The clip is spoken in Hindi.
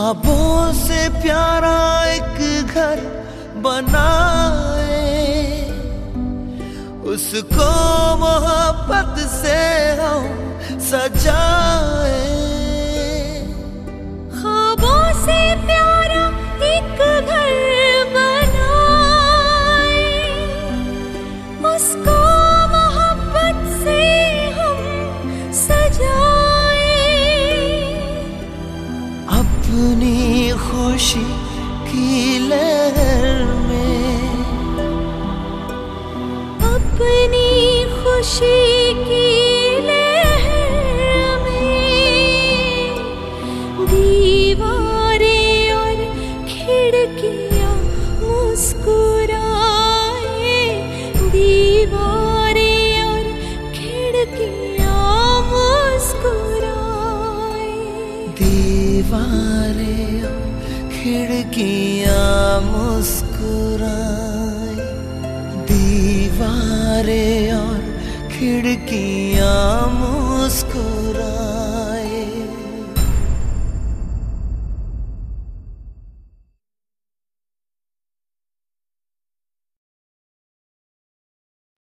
ख्वाबों से प्यारा एक घर बनाए, उसको मोहब्बत से हम सजाए। ख्वाबों से प्यारा एक घर बनाए, उसको मोहब्बत से हम सजाए। अपनी खुशी की लहर में, अपनी खुशी की लहर में, दीवारें और खिड़कियां मुस्कुराए, दीवारें और खिड़कियां मुस्कुराए। दीवारें और खिड़कियां मुस्कुराए, दीवारें और खिड़कियां मुस्कुराए।